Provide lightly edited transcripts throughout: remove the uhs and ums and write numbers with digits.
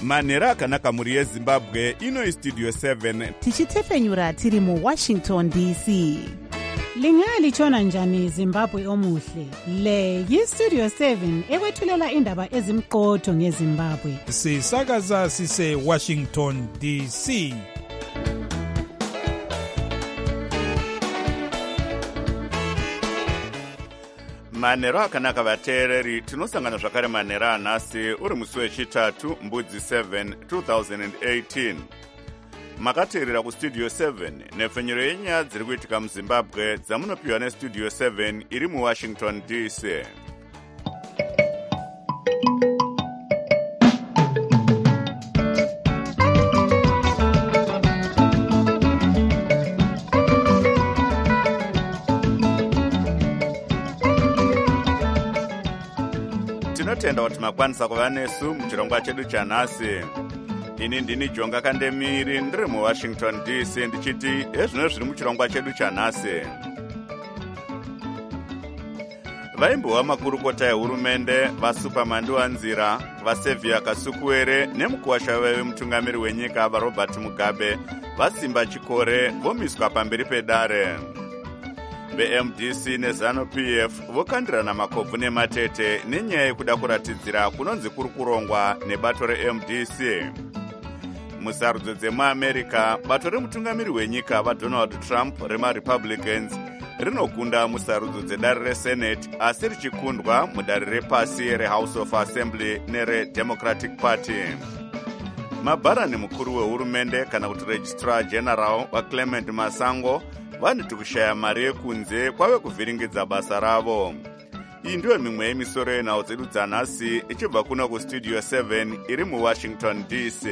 manhero akanaka mhuri yezimbabwe. Ino istudio 7 tichitefenyura tiri muWashington DC. Lingalitshona njani Zimbabwe omuhle? Le yistudio 7 ekwethulela indaba ezimqotho ngeZimbabwe. Sisakaza sise Washington DC. manhero akanaka vateereri. Tinosangana zvakare manhero anhasi uri musi wechitatu mbudzi 7 2018. Makateerera kustudio 7 nhefenyuro yenyaya dziri kuitika muzimbabwe dzamunopiwa nestudio 7 iri muWashington DC. Tinotenda kuti makwanisa kuva nesu muchirongwa chedu chanhasi. Ini ndini Jonga Kandemiri ndiri muWashington DC ndichiti ezvino zviri muchirongwa chedu chanhasi. Vaimbowa makurukota ehurumende, vasupamandiwanzira, vaSevia Kasukuwere nemukuwasha wemutungamiri wenyika vaRobert Mugabe vasimba chikore vomiswa pamberi pedare. VeMDC neZANU-PF vokandirana makobvu nematete nenyaya yekuda kuratidzira kunonzi kuri kurongwa nebato reMDC. Musarudzo dzemuAmerica, bato remutungamiri wenyika vaDonald Trump remaRepublicans rinokunda musarudzo dzedare reSenate asi richikundwa mudare repasi reHouse of Assembly nereDemocratic Party. Mabharani mukuru wehurumende kana kuti Registrar General waClement Masango vanoti kushaya mari yekunze kwave kuvhiringidza basa ravo. Iyi ndiyo mimwe yemisoro yenhau dzedu dzanhasi ichibva kuno kustudio 7 iri muWashington DC.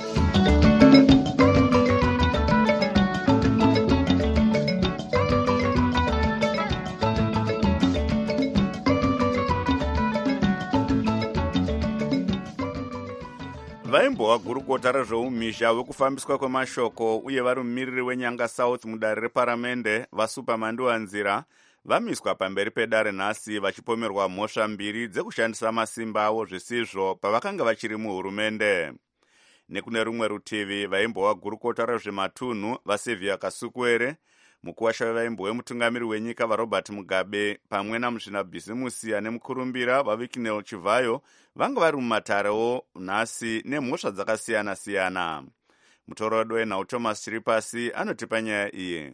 Vaimbowa gurukota rezveumisha wekufambiswa kwemashoko uye vari mumiriri weNyanga South mudare reparamende vaSupamandiwanzira vamiswa pamberi pedare nhasi vachipomerwa mhosva mbiri dzekushandisa masimba avo zvisizvo pavakanga vachiri muhurumende. Nekune rumwe rutivi, vaimbowa gurukota rezvematunhu vaSevia Kasukuwere, mukuwasha wevaimbo wemutungamiri wenyika vaRobert Mugabe pamwe namuzvinabhizimusi ane mukurumbira vaVicnel Chivayo vanga vari mumatarewo nhasi nemhosva dzakasiyana-siyana. Mutorodi wenhau Thomas Chiripasi anotipa nyaya iyi.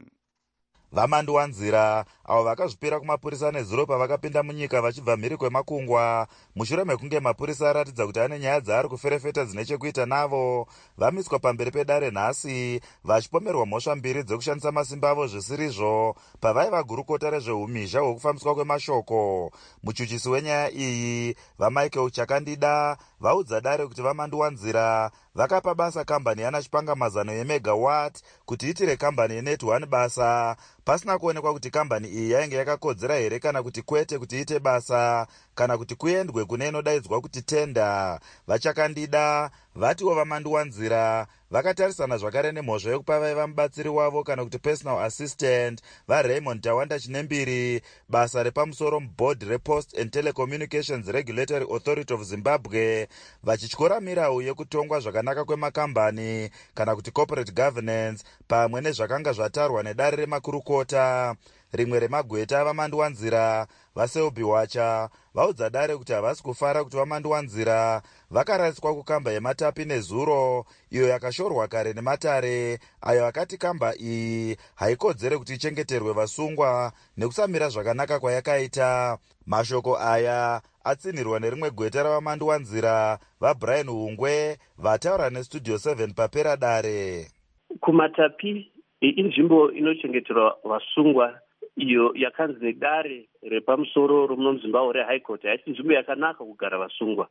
Vamandiwanzira avo vakazvipira kumapurisa nezuro pavakapinda munyika vachibva mhiri kwemakungwa mushure mekunge mapurisa aratidza kuti ane nyaya dzaari kuferefeta dzine chekuita navo, vamiswa pamberi pedare nhasi vachipomerwa mhosva mbiri dzekushandisa masimba avo zvisirizvo pavaiva gurukota rezveumisha hwekufambiswa kwemashoko. Muchuchisi wenyaya iyi vaMichael Chakandida vaudza dare kuti vamandiwanzira vakapa basa kambani yana chipangamazano yemegawatt kuti itire kambani yeNet1 basa pasina kuonekwa kuti kambani iyi yainge yakakodzera here kana kuti kwete kuti ite basa kana kuti kuendwe kune inodaidzwa kuti tenda. VaChakandida vatiwo vamandiwanzira vakatarisana zvakare nemhosva yekupa vaiva mubatsiri wavo kana kuti personal assistant vaRaymond Tawanda Chinembiri basa repamusoro muboard rePost and Telecommunications Regulatory Authority of Zimbabwe, vachityora mirau yekutongwa zvakanaka kwemakambani kana kuti corporate governance pamwe nezvakanga zvatarwa nedare remakurukota. Rimwe remagweta vamandiwanzira vaSelby Wacha vaudza dare kuti havasi kufara kuti vamandiwanzira vakarasiswa kukamba yeMatapi nezuro iyo yakashorwa kare nematare ayo akati kamba iyi haikodzere kuti ichengeterwe vasungwa nekusamira zvakanaka kwayakaita. Mashoko aya atsinirwa nerimwe gweta ravamandiwanzira vaBrian Hungwe vataura nestudio 7 papera dare. kuMatapi inzvimbo inochengeterwa vasungwa iyo yakanzi nedare repamusoro romuno muZimbabwe reHigh Court. Haisi nzvimbo yakanaka kugara vasungwa,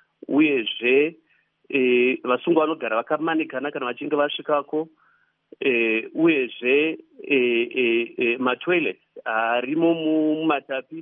uyezve vasungwa vanogara vakamanikana kana vachinge vasvikako, uyezve matoilet arimo muMatapi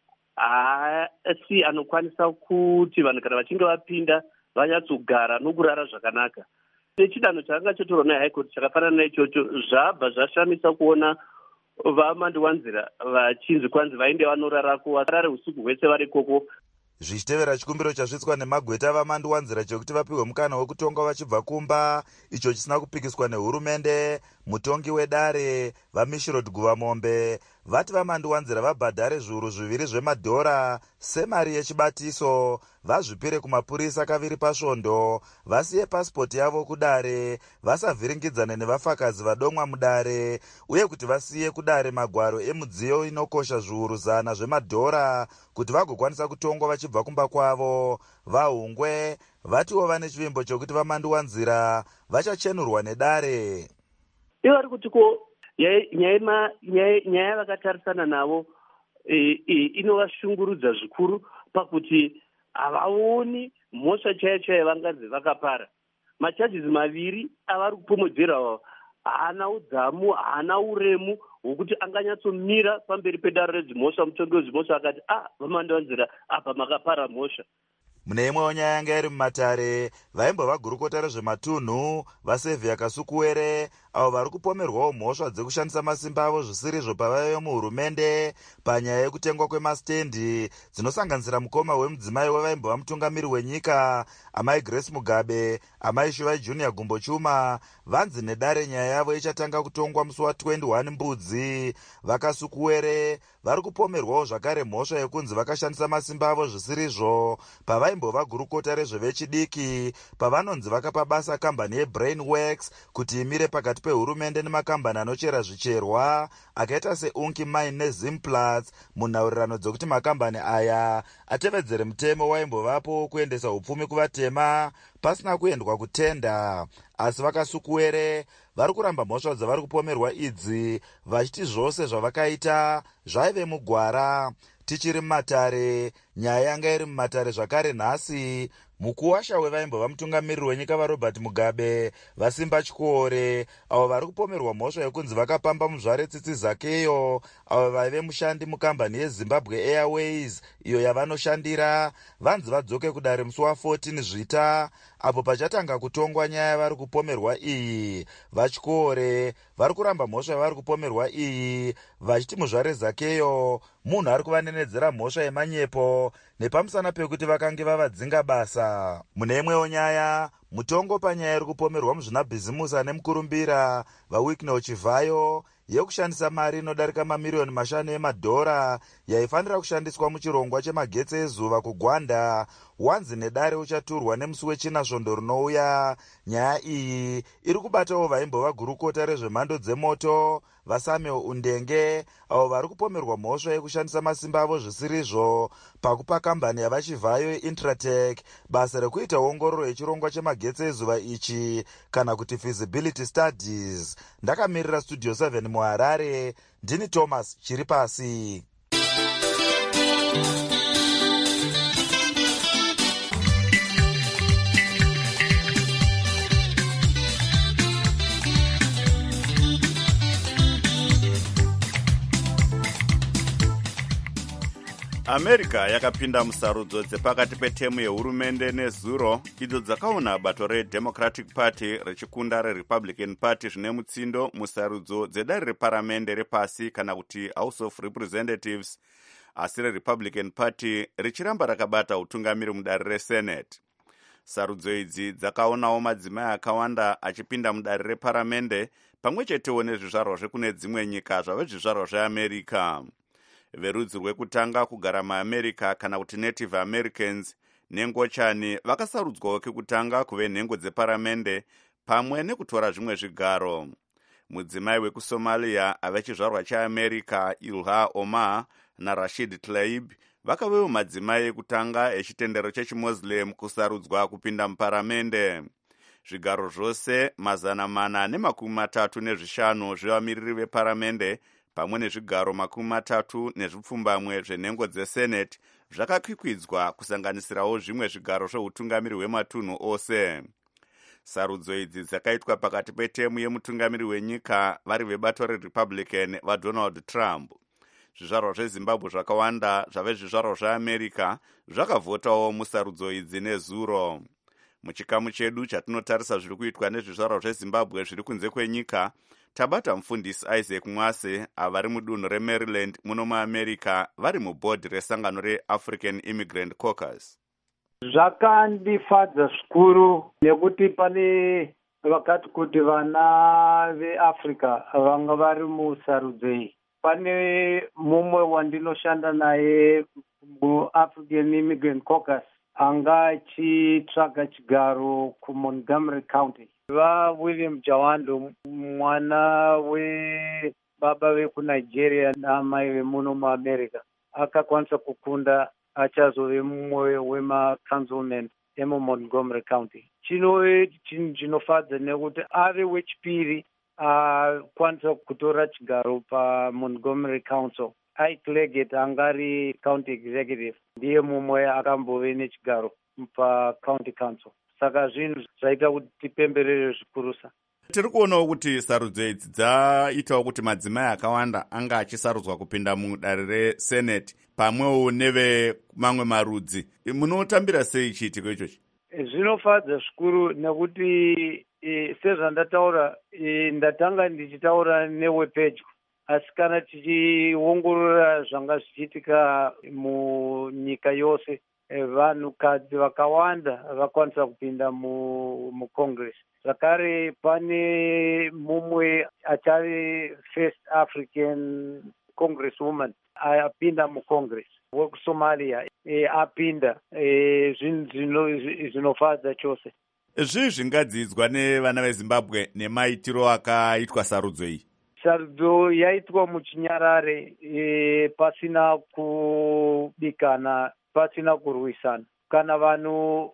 asi anokwanisa kuti vanhu kana vachinge vapinda vanyatsogara nokurara zvakanaka. Nechidanho chakanga chatorwa neHigh Court chakafanana naichocho zvabva zvashamisa kuona vamandiwanzira vachinzi kwanzi vainde vanorarako varare usiku hwese vari ikoko. zvichitevera chikumbiro chasvitswa nemagweta vamanduwanzira chekuti vapiwe mukana wekutonga vachibva kumba, icho chisina kupikiswa nehurumende. Mutongi wedare vaMishirod Guvamombe vati vamanduwanzira vabhadhare zviuru 2 zvemadhora semari yechibatiso, vazvipire kumapurisa kaviri pasvondo, vasiye pasipoti yavo kudare, vasavhiringidzane nevafakazi vadomwa mudare, uye kuti vasiye kudare magwaro emudziyo inokosha zviuru 100 zvemadhora kuti vagokwanisa kutongwa vachibva kumba kwavo. Vahungwe vatiwo vane chivimbo chokuti vamanduwanzira vachachenurwa nedare. Ivari kuti ko nyaya vakatarisana navo inovashungurudza zvikuru pakuti havaoni mhosva chaiyo vanganzi vakapara. Machajizi maviri avari kupomodzera haana udzamu, haana uremu hwokuti anganyatsomira pamberi pedare redzimhosva. Mutongi wedzimhosva akati vamanduwanzira apa makapara mhosva. Mune imwewo nyaya yanga iri mumatare, vaimbova gurukota rezvematunhu vaSevhia Kasukuwere avo vari kupomerwawo mhosva dzekushandisa masimba avo zvisirizvo pavaive muhurumende panyaya yekutengwa kwemasitendi dzinosanganisira mukoma wemudzimai wevaimbova mutungamiri wenyika amai Grace Mugabe, amai Shuvai Junior Gumbo Chuma. Vanzi nedare nyaya yavo ichatanga kutongwa musi wa21 Mbudzi. VaKasukuwere vari kupomerwawo zvakare mhosva yekunzi vakashandisa masimba avo zvisirizvo pavaimbova gurukota rezvevechidiki, pavanonzi vakapa basa kambani yeBrainworks kuti imire pakati pehurumende nemakambani anochera zvicherwa akaita seUnki Mine neZimplats, munhaurirano dzokuti makambani aya atevedzere mutemo waimbovapo kuendesa upfumi kuvatema pasina kuendwa kutenda. Asi VaKasukuwere vari kuramba mhosva dzavari kupomerwa idzi, vachiti zvose zvavakaita zvaive mugwara. Tichiri mumatare, nyaya yanga iri mumatare zvakare nhasi. Mukuwasha wevaimbova mutungamiriri wenyika vaRobert Mugabe, vaSimba Chikore avo vari kupomerwa mhosva yekunzi vakapamba muzvare tsitsi zakeyo avo vaive mushandi mukambani yeZimbabwe Airways iyo yavanoshandira, vanzi vadzoke kudare musi wa14 Zvita apo pachatanga kutongwa nyaya yavari kupomerwa iyi. VaChikore vari kuramba mhosva yavari kupomerwa iyi, vachiti muzvare zakeyo munhu ari kuvanenedzera mhosva yemanyepo nepamusana pekuti vakange vavadzinga basa. Mune imwewo nyaya, mutongo panyaya iri kupomerwa muzvinabhizimusi ane mukurumbira vaWicknell Chivhayo yekushandisa mari inodarika mamiriyoni 5 emadhora yaifanira kushandiswa muchirongwa chemagetsi ezuva kuGwanda, wanzi nedare uchaturwa nemusi wechina svondo rinouya. Nyaya iyi iri kubatawo vaimbova gurukota rezvemhando dzemoto vaSamuel Undenge avo vari kupomerwa mhosva yekushandisa masimba avo zvisirizvo pakupa kambani yavaChivhayo yeIntratech basa rekuita ongororo yechirongwa chemagetsi ezuva ichi kana kuti feasibility studies. Ndakamirira Studio 7 muHarare, ndini Thomas Chiripasi. America yakapinda musarudzo dzepakati petemu yehurumende nezuro idzo dzakaona bato reDemocratic Party richikunda reRepublican Party zvine mutsindo musarudzo dzedare reparamende repasi kana kuti House of Representatives, asi reRepublican Party richiramba rakabata utungamiri mudare reSenate. Sarudzo idzi dzakaonawo madzimai akawanda achipinda mudare reparamende pamwe chetewo nezvizvarwa zvekune dzimwe nyika zvave zvizvarwa zveAmerica. Verudzi rwekutanga kugara muAmerica kana kuti Native Americans nengochani vakasarudzwawo kekutanga kuve nhengo dzeparamende pamwe nekutora zvimwe zvigaro. Mudzimai wekuSomalia ave chizvarwa chaAmerica Ilha Omar naRashid Tlaib vakavewo madzimai ekutanga echitendero chechiMuslim kusarudzwa kupinda muparamende. Zvigaro zvose 435 zvevamiriri veparamende pamwe nezvigaro 30 zvenhengo dzeSenate zvakakwikwidzwa kusanganisirawo zvimwe zvigaro zveutungamiri hwematunhu ose. Sarudzo idzi dzakaitwa pakati petemu yemutungamiri wenyika vari vebato reRepublican vaDonald Trump. Zvizvarwa zveZimbabwe zvakawanda zvave zvizvarwa zveAmerica zvakavhotawo musarudzo idzi nezuro. Muchikamu chedu chatinotarisa zviri kuitwa nezvizvarwa zveZimbabwe zviri kunze kwenyika, tabata mufundisi Isaac Mwase avari mudunhu reMaryland muno muAmerica vari mubhodhi resangano reAfrican Immigrant Caucus. Zvakandifadza zvikuru nekuti pane vakati kuti vana veAfrica vanga vari musarudzo iyi. Pane mumwe wandinoshanda naye muAfrican Immigrant Caucus anga achitsvaga chigaro kuMontgomery County. William Jawando, mwana webaba vekunigeria naamai vemuno muAmerica, akakwanisa kukunda achazove mumwe wema-councilmen emuMontgomery County. Chinhu chinofadza nekuti ave wechipiri akwanisa kutora chigaro paMontgomery Council. Ike Leggett angari county executive ndiye mumwe akambove nechigaro pacounty council. Saka zvinhu zvaita kuti tipemberere zvikurusa. Tiri kuonawo kuti sarudzo idzi dzaitawo kuti madzimai akawanda anga achisarudzwa kupinda mudare resenate pamwewo nevemamwe marudzi. Munotambira sei chiitiko ichochi? Zvinofadza zvikuru nekuti sezvandataura ndatanga ndichitaura newepedyo, asi kana tichiongorora zvanga zvichiitika munyika yose, vanhukadzi vakawanda vakwanisa kupinda muCongress. Zvakare pane mumwe achave first African congresswoman apinda muCongress wekuSomalia apinda. Zvinofadza chose. Zvii zvingadzidzwa nevana veZimbabwe nemaitiro akaitwa sarudzo iyi? Sarudzo yaitwa muchinyarare, pasina kubikana, pasina kurwisana. Kana vanhu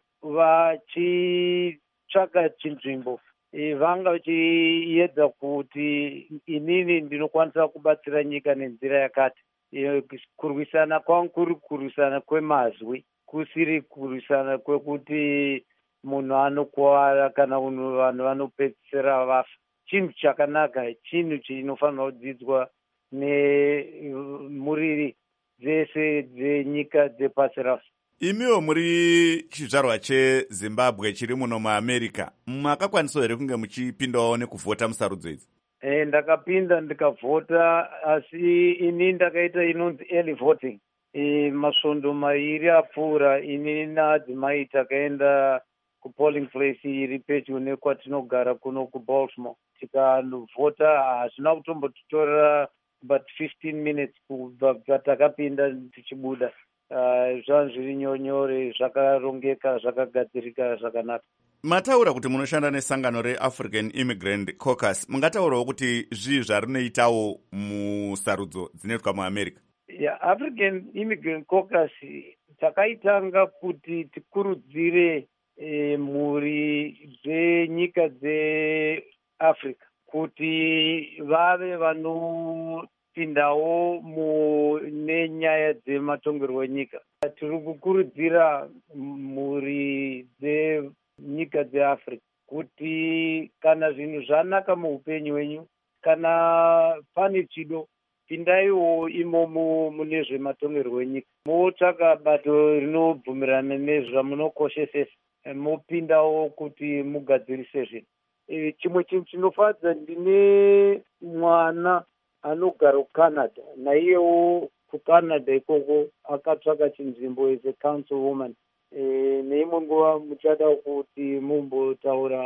vachitsvaka chinzvimbo, vanga vachiedza kuti inini ndinokwanisa kubatsira nyika nenzira yakati. Kurwisana kwangu kuri kurwisana kwemazwi, kusiri kurwisana kwekuti munhu anokuwara kana vanhu vanopedzisira vafa. Chinhu chakanaka, chinhu chinofanirwa kudzidzwa nemuriri dzese dzenyika dzepasi rose. Imiwo muri chizvarwa cheZimbabwe chiri muno muAmerica, makakwanisa here kunge muchipindawo nekuvhota musarudzo idzi? Ndakapinda ndikavhota, asi ini ndakaita inonzi early voting. Masvondo mairi apfuura, ini naadzimai takaenda kupolling place iri pedyo nekwatinogara kuno kuBaltimore. Tikanovhota hazvina kutombotitorera but 15 minutes kubva patakapinda tichibuda. Zvangu zviri nyore, zvakarongeka, zvakagadzirika zvakanaka. Mataura kuti munoshanda nesangano reAfrican Immigrant Caucus, mungataurawo kuti zvii zvarinoitawo musarudzo dzinoitwa muAmerica? African Immigrant Caucus takaitanga kuti tikurudzire mhuri dzenyika dzeAfrica kuti vave vanopindawo nenyaya dzematongerwo enyika. Tiri kukurudzira mhuri dzenyika dzeAfrica kuti kana zvinhu zvanaka muupenyu hwenyu, kana pane chido, pindaiwo imomo mune zvematongerwo enyika. Motsvaka bato rinobvumirana nezvamunokoshesesa, mopindawo kuti mugadzirise zvinhu. Chimwe chinhu chinofadza, ndine mwana anogara kuCanada, naiyewo kuCanada ikoko akatsvaka chinzvimbo as a councilwoman. Neimwe nguva muchada kuti mumbotaura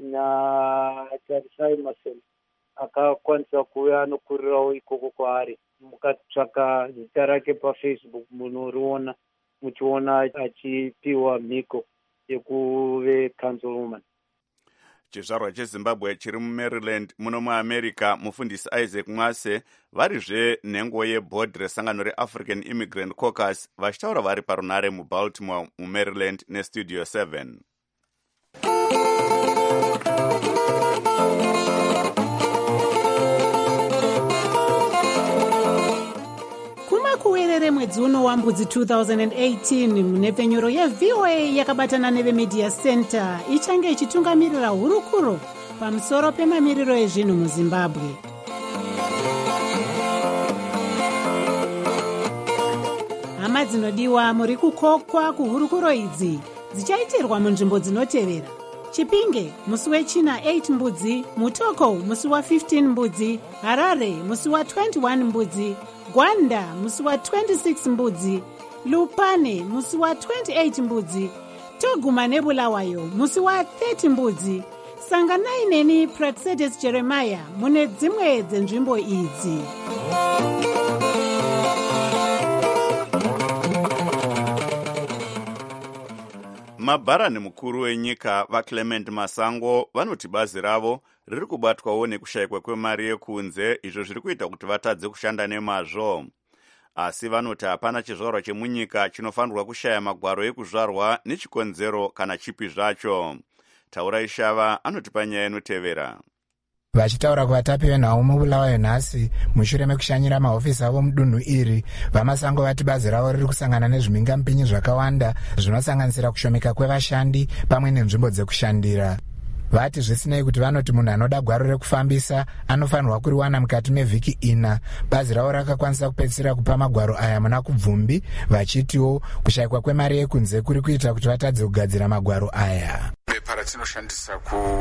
naTarisai Masema, akakwanisa kuuya anokurirawo ikoko kwaari. Mukatsvaka zita rake paFacebook munoriona, muchiona achipiwa mhiko yekuve councilwoman. Chizvarwa cheZimbabwe chiri muMaryland muno muAmerica, mufundisi Isaac Mwase varizve nhengo yebhodhi resangano reAfrican Immigrant Caucus vachitaura vari parunare muBaltimore muMaryland neStudio 7. Kumakuwerere mwedzi uno wambudzi 2018, munepfenyuro yeVOA yakabatana neveMedia Center ichange ichitungamirira hurukuro pamusoro pemamiriro ezvinhu muZimbabwe. Hama dzinodiwa, muri kukokwa kuhurukuro idzi dzichaitirwa munzvimbo dzinotevera. Chipinge musi wechina 8 mbudzi, Mutoko musi wa 15 mbudzi, Harare musi wa 21 mbudzi, Gwanda musi wa 26 mbudzi, Lupane musi wa 28 mbudzi, Toguma neBulawayo musi wa 30 mbudzi. Sanganai neni Praxedes Jeremiah mune dzimwe dzenzvimbo idzi. Mabharani mukuru wenyika vaClement Masango vanoti bazi ravo riri kubatwawo nekushayikwa kwemari yekunze, izvo zviri kuita kuti vatadze kushanda nemazvo. Asi vanoti hapana chizvarwa chemunyika chinofanirwa kushaya magwaro ekuzvarwa nechikonzero kana chipi zvacho. Taura Ishava anotipa nyaya inotevera. Vachitaura kuvatapi venhau muBulawayo nhasi mushure mekushanyira mahofisi avo mudunhu iri, vaMasango vati bazi ravo riri kusangana nezvimingamupinyi zvakawanda zvinosanganisira kushomeka kwevashandi pamwe nenzvimbo dzekushandira. Vati zvisinei kuti vanoti munhu anoda gwaro rekufambisa anofanirwa kuriwana mukati mevhiki 4. Bazi ravo rakakwanisa kupedzisira kupa magwaro aya muna kubvumbi, vachitiwo kushayikwa kwemari yekunze kuri kuita kuti vatadze kugadzira magwaro aya. Bepa ratinoshandisa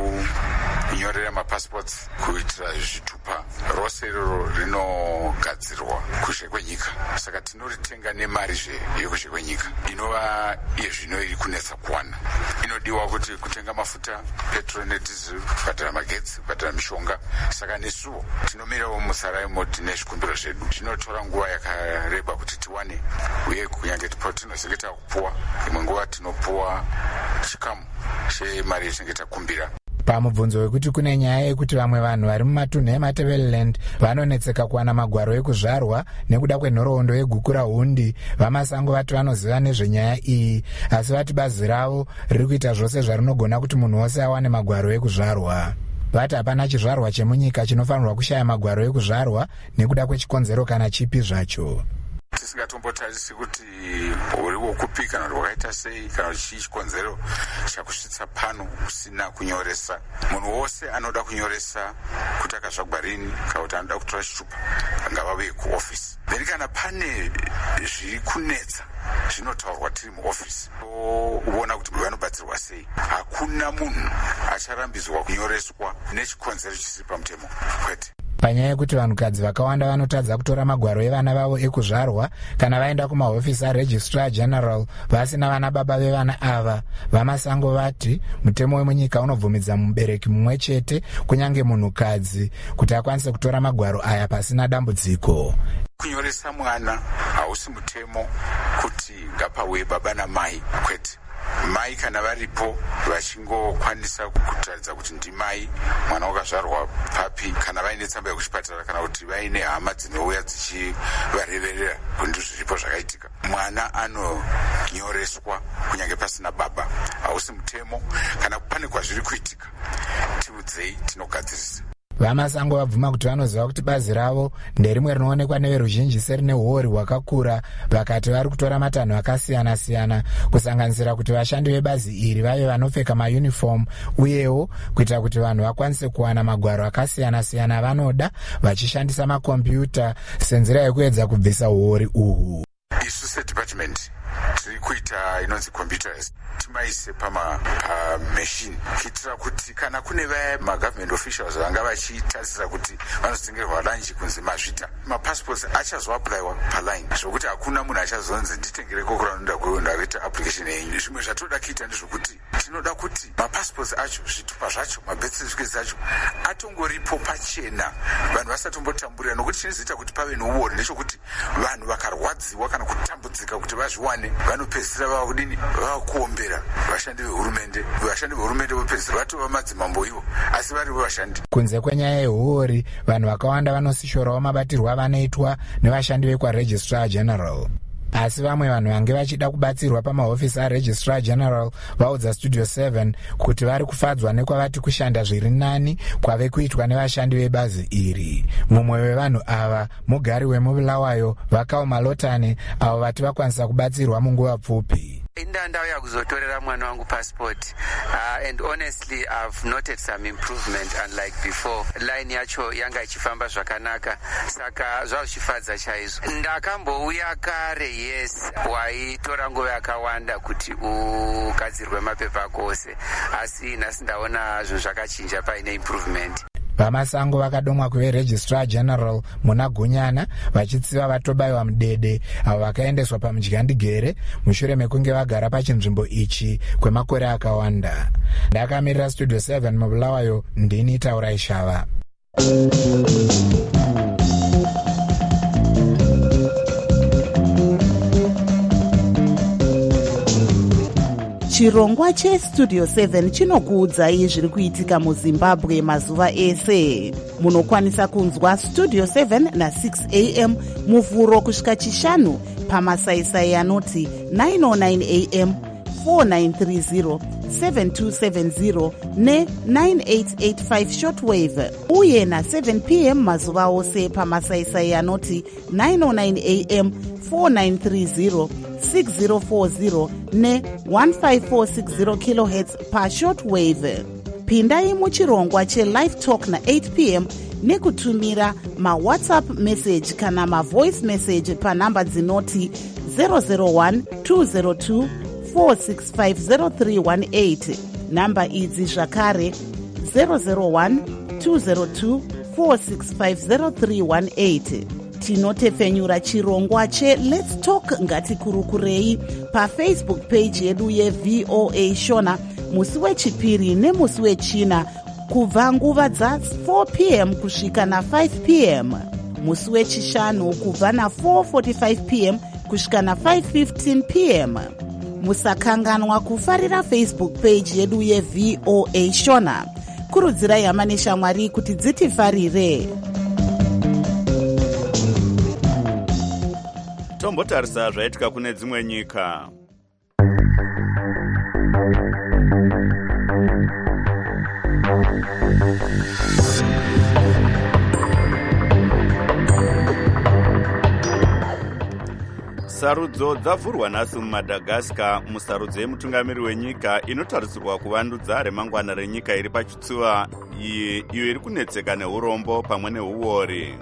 kunyorera mapasipots kuitira zvitupa rose iroro rinogadzirwa kushe kwenyika, saka tinoritenga nemarizve yekushe kwenyika inova yezvino iri kunetsa kuwana. Inodiwa kuti kutenga mafuta, petrol nedhizil, kubhadhara magetsi, kubhadhara mishonga. Saka nesuwo tinomirawo muSaraimo tine zvikumbiro zvedu. Zvinotora nguva yakareba kuti tiwane, uye kunyange patinozenge takupuwa imwe nguva tinopuwa chikamu chemari yetinenge takumbira. Pamubvunzo wekuti kune nyaya yekuti vamwe vanhu vari mumatunhu eMatebeleland vanonetseka kuwana magwaro ekuzvarwa nekuda kwenhoroondo yeguku rahundi, vaMasango vati vanoziva nezvenyaya iyi, asi vati bazi ravo riri kuita zvose zvarinogona kuti munhu wose awane magwaro ekuzvarwa. Vati hapana chizvarwa chemunyika chinofanirwa kushaya magwaro ekuzvarwa nekuda kwechikonzero kana chipi zvacho. Tisingatombotarisi kuti uri wokupi kana rwakaita sei kana chikonzero chakusvitsa pano usina kunyoresa. Munhu wose anoda kunyoresa kuti akazvagwa rini kana kuti anoda kutora chitupa ngavave kuofisi. Then kana pane zviri kunetsa zvinotaurwa tiri muofisi, uona kuti vanobatsirwa sei. Hakuna munhu acharambidzwa kunyoreswa nechikonzero chisiri pamutemo, kwete. Panyaya yekuti vanhukadzi vakawanda vanotadza kutora magwaro evana vavo ekuzvarwa kana vaenda kumahofisi aRegistrar General vasina vana baba vevana ava, vaMasango vati mutemo wemunyika unobvumidza mubereki mumwe chete kunyange munhukadzi kuti akwanise kutora magwaro aya pasina dambudziko. Kunyoresa mwana hausi mutemo kuti ngapauye baba namai, kwete. Mai kana varipo vachingokwanisa kutaridza kuti ndimai mwana wakazvarwa papi, kana vaine tsamba yekuchipatara kana kuti vaine hama dzinouya dzichivareverera kuti zviripo zvakaitika, mwana anonyoreswa kunyange pasina baba. Hausi mutemo. Kana pane kwazviri kuitika tiudzei, tinogadzirisa. VaMasango vabvuma kuti vanoziva kuti bazi ravo nderimwe rinoonekwa neveruzhinji serine uori hwakakura, vakati vari kutora matanho akasiyana-siyana kusanganisira kuti vashandi vebazi iri vave vanopfeka mayunifomu, uyewo kuita kuti vanhu vakwanise kuwana magwaro akasiyana-siyana vanoda vachishandisa makombiyuta senzira yekuedza kubvisa uori uhwu. Isu sedepartment tiri kuita inonzi computers timaise pamamachine kuitira kuti kana kune vaya magovernment officials vanga vachitarisira kuti vanotengerwa lunch kunzi mazvita, mapassports achazoapplywa paline, zvokuti hakuna munhu achazonzi nditengere kokura noda kuita application yenyu. Zvimwe zvatoda kuita ndezvokuti tinoda kuti mapassports acho, zvitupa zvacho, mabirth certificates acho atongoripo pachena, vanhu vasatombotamburira, nokuti chinozoita kuti pave nouori ndechekuti vanhu vakarwadziwa kana kutambudzika kuti vazviwane vanopedzisira vakudini, vakuombera vashandi vehurumende. Vashandi vehurumende vopedzisira vatova madzimambo ivo, asi varivo vashandi. Kunze kwenyaya yehuori, vanhu vakawanda vanosishorawo mabatirwo avanoitwa nevashandi vekwaRegistrar General. Asi vamwe vanhu vange vachida kubatsirwa pamahofisi aRegistrar General vaudza Studio 7 kuti vari kufadzwa nekwavati kushanda zviri nani kwave kuitwa nevashandi vebazi iri. Mumwe wevanhu ava mugari wemuBulawayo, Vakaoma Lotane, avo vati vakwanisa kubatsirwa munguva pfupi. Ndandauya kuzotorera mwana wangu passport and honestly I've noted some improvement unlike before. Line yacho yanga ichifamba zvakanaka saka zvazvifadza chaizvo. Ndakambouya kare yes waitora nguva yakawanda kuti ugadzirwe mapepa akose asi nhasi ndaona zvinhu zvakachinja paine improvement. Vamasango vakadomwa kuve registrar general muna Gunyana vachitsiva vatobayiwa mudede avo vakaendeswa pamudyandigere mushure mekunge vagara pachinzvimbo ichi kwemakore akawanda. Ndakamirira Studio 7 mubulawayo ndini Taurai Shava. Chirongwa cheStudio 7 chinokuudzai zviri kuitika muZimbabwe mazuva ese. Munokwanisa kunzwa Studio 7 na6 am muvhuro kusvika chishanu pamasaisai anoti 909 am, 4930, 7270 ne9885 shortwave uye na7 pm mazuva ose pamasaisai anoti 909 am, 4930, 6040 ne1546 kHz pashortwave. Pindai muchirongwa chelive talk na8 pm nekutumira mawhatsapp message kana mavoice message panhamba dzinoti 001 202 4650318. Namba idzi zvakare 001 202 4650318. Tinotepfenyura chirongwa cheLet's Talk ngatikurukurei pafacebook page yedu yeVOA Shona musi wechipiri nemusi wechina kubva nguva dza4 pm kusvika na5 pm, musi wechishanu kubva na4:45 pm kusvika na5:15 pm. Musakanganwa kufarira Facebook page yedu yeVOA Shona. Kurudzirai hama neshamwari kuti dzitifarire. Tombotarisa zvaitika kune dzimwe nyika. Sarudzo dzavhurwa nhasi muMadagascar musarudzo yemutungamiri wenyika inotarisirwa kuvandudza remangwana renyika iri pachitsuva iyo iri kunetseka neurombo pamwe neuori.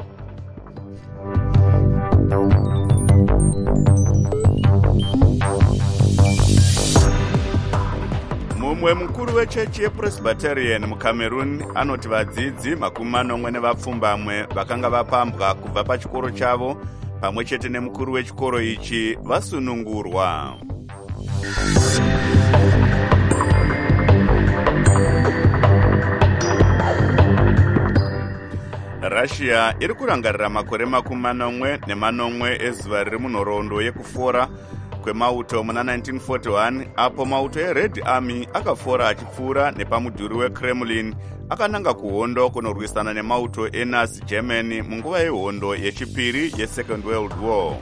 Mumwe mukuru wechechi yePresbyterian muCameroon anoti vadzidzi 40 nevapfumbamwe vakanga vapambwa kubva pachikoro chavo pamwe chete nemukuru wechikoro ichi vasunungurwa. Russia iri kurangarira makore 40 ezuva riri munhoroondo yekufora kwemauto muna 1941 apo mauto eRed Army akafora achipfuura nepamudhuri weKremlin akananga kuhondo kunorwisana nemauto eNazi Germany munguva yehondo yechipiri yeSecond World War.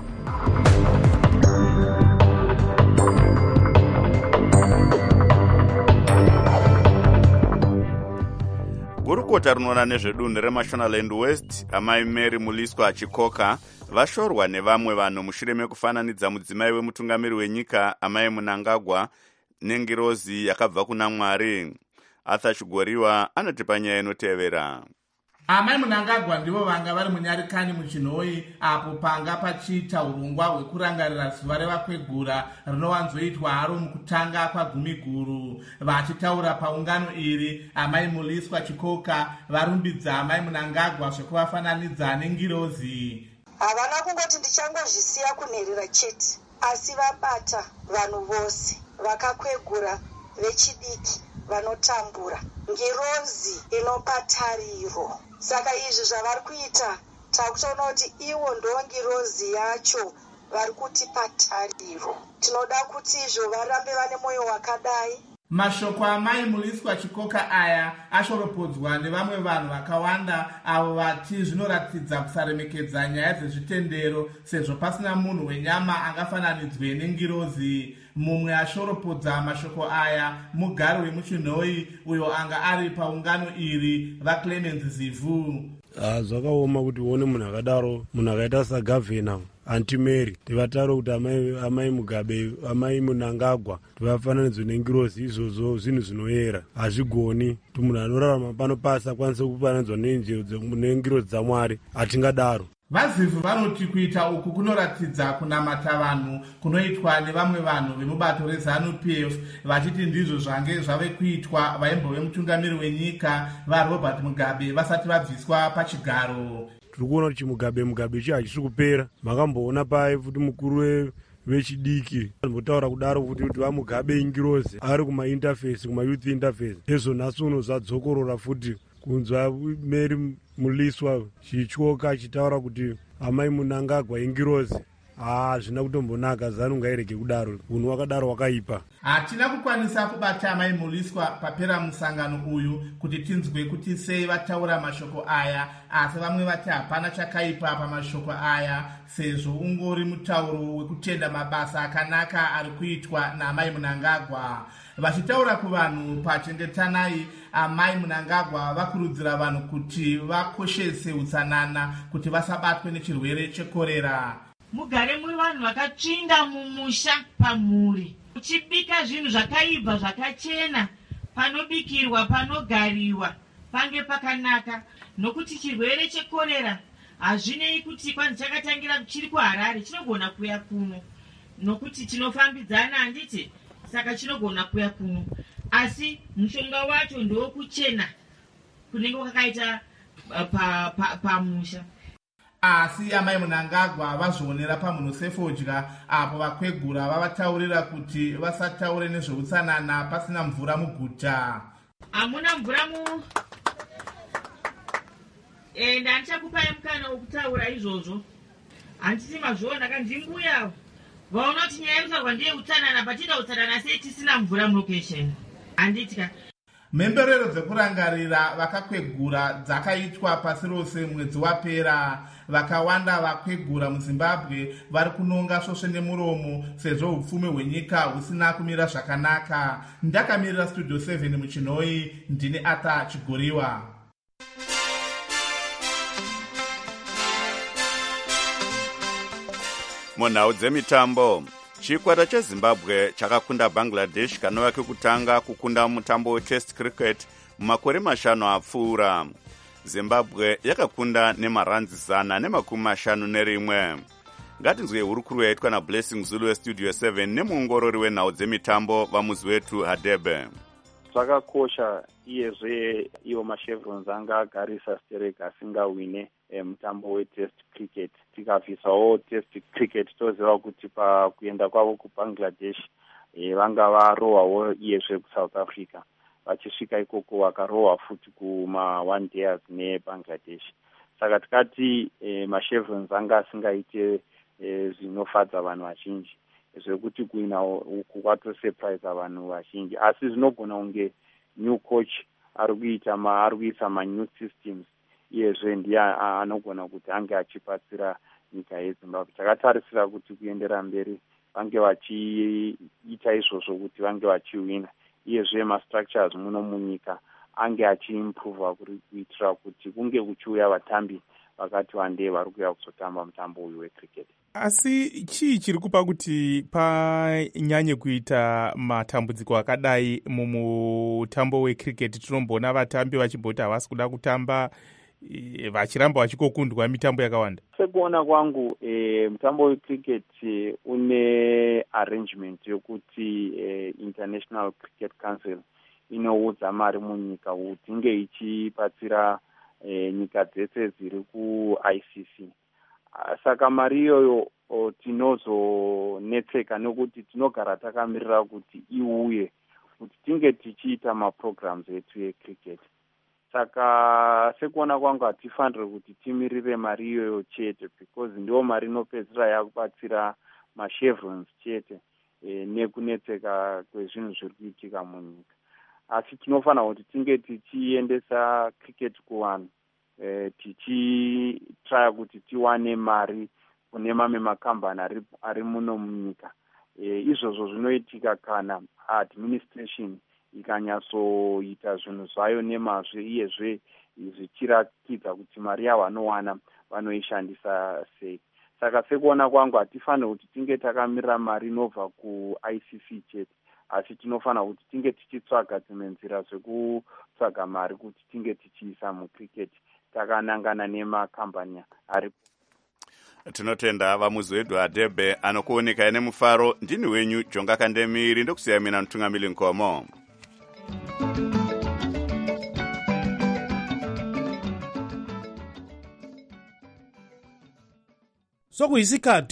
Gurukota rinoona nezvedunhu reMashonaland West amai Mary Muliswa Chikoka vashorwa nevamwe vanhu mushure mekufananidza mudzimai wemutungamiri wenyika amai Mnangagwa nengirozi yakabva kuna Mwari. Arthur Chigoriwa anoti panyaya inotevera. Amai Mnangagwa ndivo vanga vari munyarikani muchinhoi apo panga pachiita urongwa hwekurangarira zuva revakwegura rinowanzoitwa haro mukutanga kwagumiguru. Vachitaura paungano iri, amai Muliswa Chikoka varumbidza amai Mnangagwa zvekuvafananidza nengirozi. Havana kungoti ndichangozvisiya kunherera chete, asi vabata vanhu vose, vakakwegura, vechidiki, vanotambura, ngirozi inopa tariro. Saka izvi zvavari kuita takutoona kuti iwo ndo ngirozi yacho vari kutipa tariro. Tinoda kuti izvo varambe vane mwoyo wakadai. Mashoko amai Muliswa Chikoka aya ashoropodzwa nevamwe vanhu vakawanda avo vati zvinoratidza kusaremekedza nyaya dzezvitendero sezvo pasina munhu wenyama angafananidzwe nengirozi. Mumwe ashoropodza mashoko aya mugari wemuchinhoi uyo anga ari paungano iri vaClemens Zivu. zvakaoma kuti uone munhu akadaro, munhu akaita sagavhena antimary tivataure kuti amai Mugabe, amai Mnangagwa tivafananidzwe nengirozi. Izvozvo zvinhu zvinoyera, hazvigoni kuti munhu anorarama pano pasi akwanise kufananidzwa nengirozi dzaMwari. Hatingadaro. Vazivhu vanoti kuita uku kunoratidza kunamata vanhu kunoitwa nevamwe vanhu vemubato reZANU-PF, vachiti ndizvo zvange zvave kuitwa vaimbove mutungamiri wenyika vaRobert Mugabe vasati vabviswa pachigaro. Tiri kuona kuti Mugabe ichi hachisi kupera. Makamboona paye futi mukuru vechidiki anotaura kudaro kuti vaMugabe ingirozi ari kumainterface, kumayouth interface. Izvo nhasi uno zvadzokorora futi kunzwa Mary Muliswa chityoka achitaura kuti amai Mnangagwa ingirozi. Hazvina kutombonaka. ZANU ngairege kudaro, unhu wakadaro wakaipa. Hatina kukwanisa kubata amai Muliswa papera musangano uyu kuti tinzwe kuti sei vataura mashoko aya, asi vamwe vati hapana chakaipa pamashoko aya sezvo ungori mutauro wekutenda mabasa akanaka ari kuitwa naamai Mnangagwa. Vachitaura kuvanhu pachengetanai, amai Mnangagwa vakurudzira vanhu kuti vakoshese utsanana kuti vasabatwe nechirwere chekorera. Mugare muri vanhu vakatsvinda mumusha pamhuri, uchibika zvinhu zvakaibva zvakachena, panobikirwa, panogariwa pange pakanaka, nokuti chirwere chekorera hazvinei kuti kwanzi chakatangira chiri kuHarare, chinogona kuya kuno nokuti tinofambidzana, handiti? Saka chinogona kuya kuno, asi mushonga wacho ndowokuchena kunenge kwakaita pamusha. Asi amai Mnangagwa vazvionera pamunhu sefodya apo vakwegura vavataurira kuti vasataure nezveutsanana pasina mvura muguta. Hamuna mvura handichakupai mukana wokutaura izvozvo. Handiti mazviona kandimbuya vaona kuti nyaya yekutaurwa ndeye utsanana, patiita utsanana sei tisina mvura mulocation, handiti ka. Mhemberero dzekurangarira vakakwegura dzakaitwa pasi rose mwedzi wapera. Vakawanda vakwegura muZimbabwe vari kunonga svosve nemuromo sezvo upfumi hwenyika husina kumira zvakanaka. Ndakamirira Studio 7 muChinoi, ndini Arthur Chigoriwa. Munhau dzemitambo, chikwata cheZimbabwe chakakunda Bangladesh kanova kekutanga kukunda mutambo wetest cricket mumakore 5 apfuura. Zimbabwe yakakunda nemaranzi 151. Ngatinzwe hurukuru yaitwa naBlessing Zulu weStudio 7 nemuongorori wenhau dzemitambo vamuzi wetu Hadebe. Zvakakosha iyezve iwo machevrons anga agarisa stereka asingawine mutambo wetest cricket. Tikabvisawo test cricket toziva kuti pakuenda kwavo kuBangladesh vanga varohwawo iyezve kuSouth Africa. Vachisvika ikoko vakarohwa futi kuma-1 days neBangladesh. Saka tikati machevrons anga asingaite zvinofadza vanhu vazhinji, zvekuti kuina uku kwatosurprise vanhu vazhinji, asi zvinogona kunge new coach ari kuisa ma-new systems, iyezve ndiye anogona kuti ange achipatsira nyika yeZimbabwe. Takatarisira kuti kuendera mberi vange vachiita izvozvo kuti vange vachiwina, iyezve ma-structures muno munyika ange achiimprova kuitira kuti kunge kuchiuya vatambi vakati wandei vari kuuya kuzotamba mutambo uyu wecricket. Asi chii chiri kupa kuti panyanye kuita matambudziko akadai mumutambo wecricket? Tinomboona vatambi vachimboti havasi kuda kutamba, vachiramba vachikokundwa mitambo yakawanda. Sekuona kwangu mutambo wecricket une arrangement yokuti International Cricket Council inoudza mari munyika kuti inge ichipatsira nyika dzese dziri kuICC. Saka mari iyoyo tinozonetseka nekuti tinogara takamirira kuti iuye kuti tinge tichiita maprograms etu ecricket. Saka sekuona kwangu hatifaniri kuti timirire mari iyoyo chete, because ndiwo mari inopedzisira yakubatsira machevrons chete nekunetseka kwezvinhu zviri kuitika munyika. Asi tinofanira kuti tinge tichiendesa cricket kuvanhu, tichitraya kuti tiwane mari kune mamwe makambani ari muno munyika. Izvozvo zvinoitika kana administration ikanyatsoita zvinhu zvayo nemazvo, iyezve zvichirakidza kuti mari yavanowana vanoishandisa sei. Saka sekuona kwangu hatifaniri kuti tinge takamirira mari inobva kuICC chete, asi tinofanira kuti tinge tichitsvaga dzimwe nzira zvekutsvaga mari kuti tinge tichiisa mucricket takanangana nemakambani aripo. Tinotenda vamuzi wedu Adebe anokuonekai nemufaro. Ndini wenyu Jonga Kandemiri, ndokusiya mina Mutungamiri Nkomo. Sokuyisikhathi